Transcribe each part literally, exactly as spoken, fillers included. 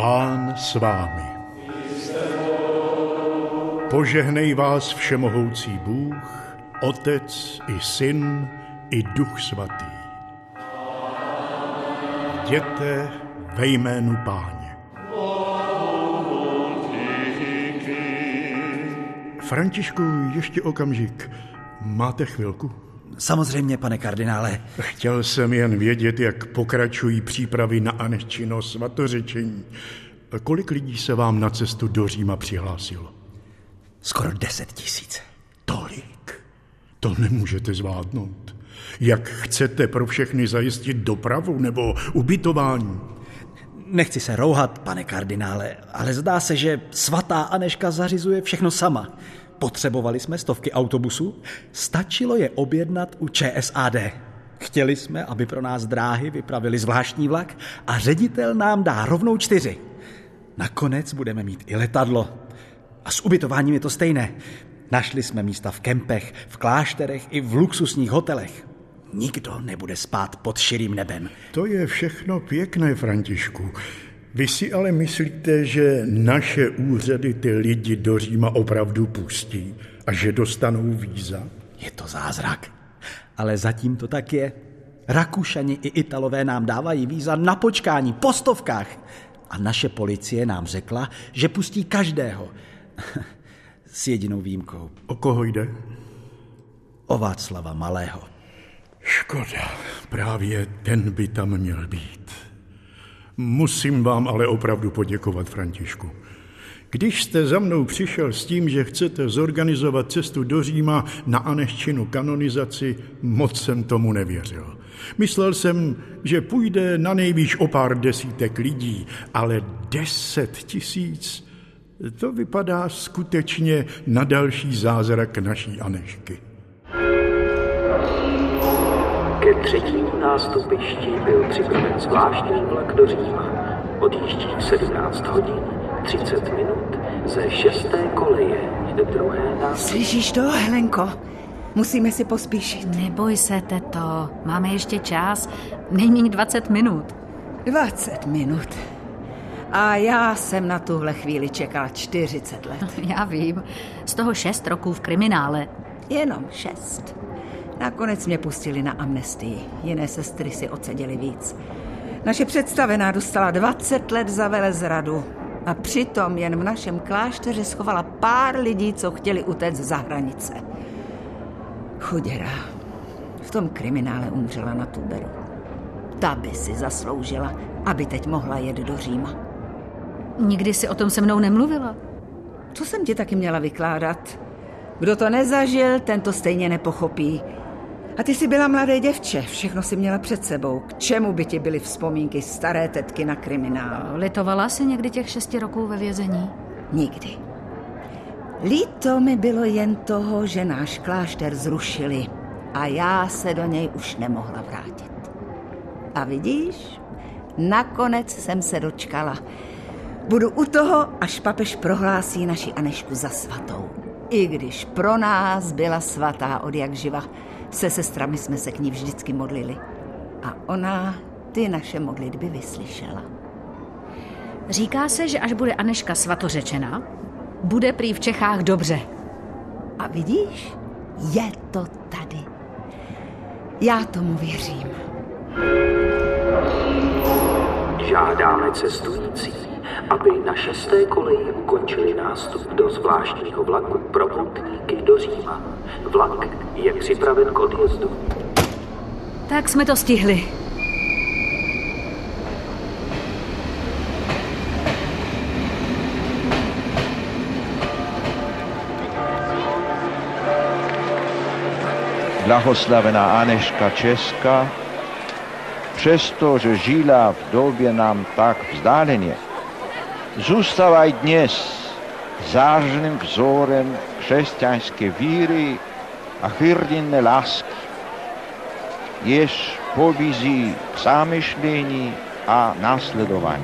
Pán s vámi. Požehnej vás všemohoucí Bůh, Otec i Syn i Duch Svatý. Jděte ve jménu Páně. Františku, ještě okamžik. Máte chvilku? Samozřejmě, pane kardinále. Chtěl jsem jen vědět, jak pokračují přípravy na Aneščino svatořečení. Kolik lidí se vám na cestu do Říma přihlásilo? Skoro deset tisíc. Tolik? To nemůžete zvládnout. Jak chcete pro všechny zajistit dopravu nebo ubytování? Nechci se rouhat, pane kardinále, ale zdá se, že svatá Anežka zařizuje všechno sama. Potřebovali jsme stovky autobusů, stačilo je objednat u ČSAD. Chtěli jsme, aby pro nás dráhy vypravili zvláštní vlak a ředitel nám dá rovnou čtyři. Nakonec budeme mít i letadlo. A s ubytováním je to stejné. Našli jsme místa v kempech, v klášterech i v luxusních hotelech. Nikdo nebude spát pod širým nebem. To je všechno pěkné, Františku. Vy si ale myslíte, že naše úřady ty lidi do Říma opravdu pustí a že dostanou víza? Je to zázrak. Ale zatím to tak je. Rakušani i Italové nám dávají víza na počkání po stovkách. A naše policie nám řekla, že pustí každého. S jedinou výjimkou. O koho jde? O Václava Malého. Škoda, právě ten by tam měl být. Musím vám ale opravdu poděkovat, Františku. Když jste za mnou přišel s tím, že chcete zorganizovat cestu do Říma na Aneščinu kanonizaci, moc jsem tomu nevěřil. Myslel jsem, že půjde na nejvýš o pár desítek lidí, ale deset tisíc, to vypadá skutečně na další zázrak naší Anežky. Ke třetímu nástupišti byl připraven zvláštní vlak do Říma. Odjíždí v sedmnáct hodin třicet minut ze šesté koleje druhé nástupiště. Slyšíš to, Helenko? Musíme si pospíšit. Neboj se, teto. Máme ještě čas. Nejméně dvacet minut. dvacet minut. A já jsem na tuhle chvíli čekala čtyřicet let. Já vím. Z toho šest roků v kriminále. Jenom šest. Nakonec mě pustili na amnestii. Jiné sestry si odseděly víc. Naše představená dostala dvacet let za velezradu. A přitom jen v našem klášteře schovala pár lidí, co chtěli utéct za hranice. Chuděra. V tom kriminále umřela na tuberu. Ta by si zasloužila, aby teď mohla jet do Říma. Nikdy si o tom se mnou nemluvila. Co jsem ti taky měla vykládat? Kdo to nezažil, ten to stejně nepochopí. A ty jsi byla mladé děvče, všechno si měla před sebou. K čemu by ti byly vzpomínky staré tetky na kriminál? Litovala jsi někdy těch šesti roků ve vězení? Nikdy. Líto mi bylo jen toho, že náš klášter zrušili a já se do něj už nemohla vrátit. A vidíš, nakonec jsem se dočkala. Budu u toho, až papež prohlásí naši Anežku za svatou. I když pro nás byla svatá od jak živa, se sestrami jsme se k ní vždycky modlili. A ona ty naše modlitby vyslyšela. Říká se, že až bude Anežka svatořečena, bude prý v Čechách dobře. A vidíš, je to tady. Já tomu věřím. Žádáme cestující, aby na šesté koleji ukončili nástup do zvláštního vlaku pro putníky do Říma. Vlak je připraven k odjezdu. Tak jsme to stihli. Blahoslavená Anežka Česká, přestože žila v době nám tak vzdáleně, zůstávají dnes zářným vzorem křesťanské víry a hrdinné lásky, jež pobízí k zamyšlení a následování.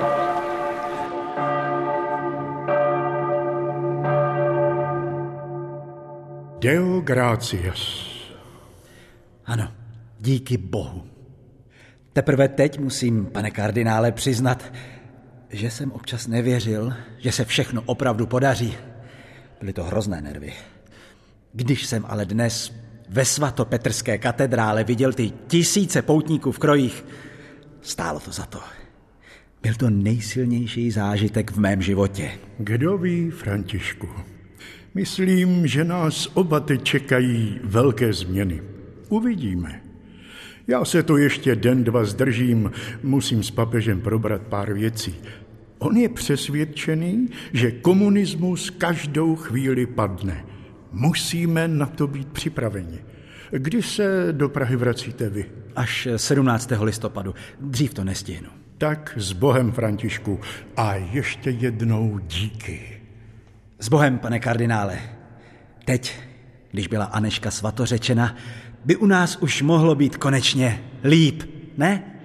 Deo gratias. Ano, díky Bohu. Teprve teď musím, pane kardinále, přiznat, že jsem občas nevěřil, že se všechno opravdu podaří. Byly to hrozné nervy. Když jsem ale dnes ve svatopetrské katedrále viděl ty tisíce poutníků v krojích, stálo to za to. Byl to nejsilnější zážitek v mém životě. Kdo ví, Františku, myslím, že nás oba teď čekají velké změny. Uvidíme. Já se to ještě den, dva zdržím, musím s papežem probrat pár věcí. On je přesvědčený, že komunismus každou chvíli padne. Musíme na to být připraveni. Kdy se do Prahy vracíte vy? Až sedmnáctého listopadu. Dřív to nestihnu. Tak s Bohem, Františku. A ještě jednou díky. S Bohem, pane kardinále. Teď, když byla Anežka svatořečena, by u nás už mohlo být konečně líp, ne?